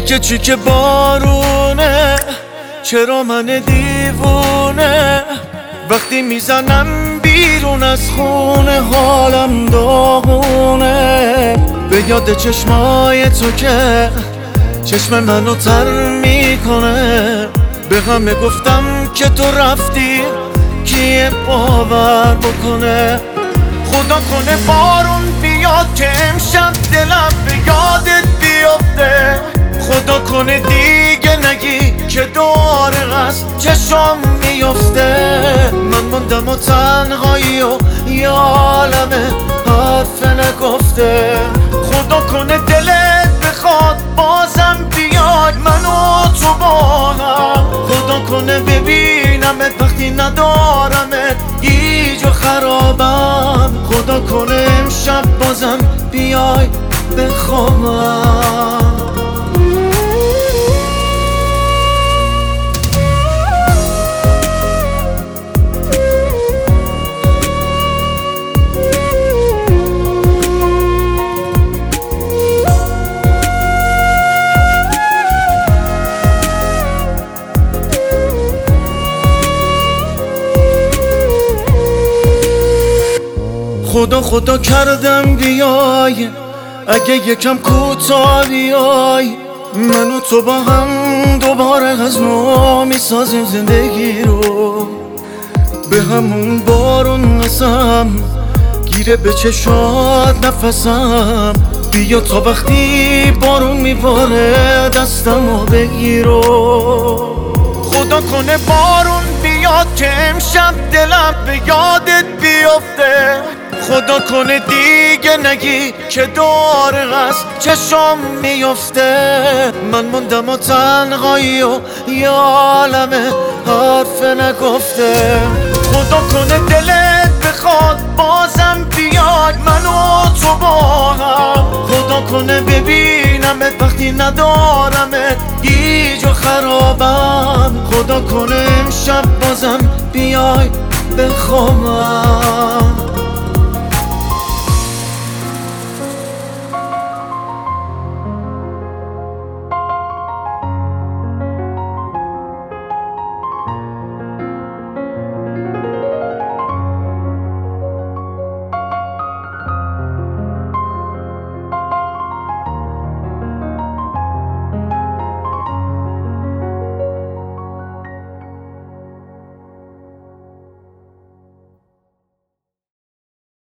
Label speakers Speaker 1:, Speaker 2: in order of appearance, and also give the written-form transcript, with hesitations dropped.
Speaker 1: چی که بارونه، چرا من دیوونه وقتی میزنم بیرون از خونه حالم داغونه. به یاد چشمای تو که چشم منو تر میکنه، به همه گفتم که تو رفتی کیه باور بکنه. خدا کنه بارون بیاد که امشب دلم به یادت بیفته، خدا کنه دیگه نگی که دوباره از چشم میفته. من موندم و تنهایی و یه عالمه حرف نگفته. خدا کنه دلت بخواد بازم بیاد منو تو با هم، خدا کنه ببینمت وقتی ندارمت گیج و خرابم، خدا کنه امشب بازم بیای بخوابم. خدا خدا کردم بیای، اگه یکم کوتاه بیای، من و تو با هم دوباره از نو میسازیم زندگی رو. به همون بارون قسم گیره به چشات نفسم، بیا تا وقتی بارون میباره دستمو بگیرو. خدا کنه بارون بیاد که امشب دلم به یادت بیفته، خدا کنه دیگه نگی که دوباره از چشم میفته. من موندم و تنهایی و یه عالمه حرف نگفته. خدا کنه دلت بخواد بازم بیاد منو تو با هم، خدا کنه ببینمت وقتی ندارمت گیج و خرابم، خدا کنه امشب بازم بیای بخوابم.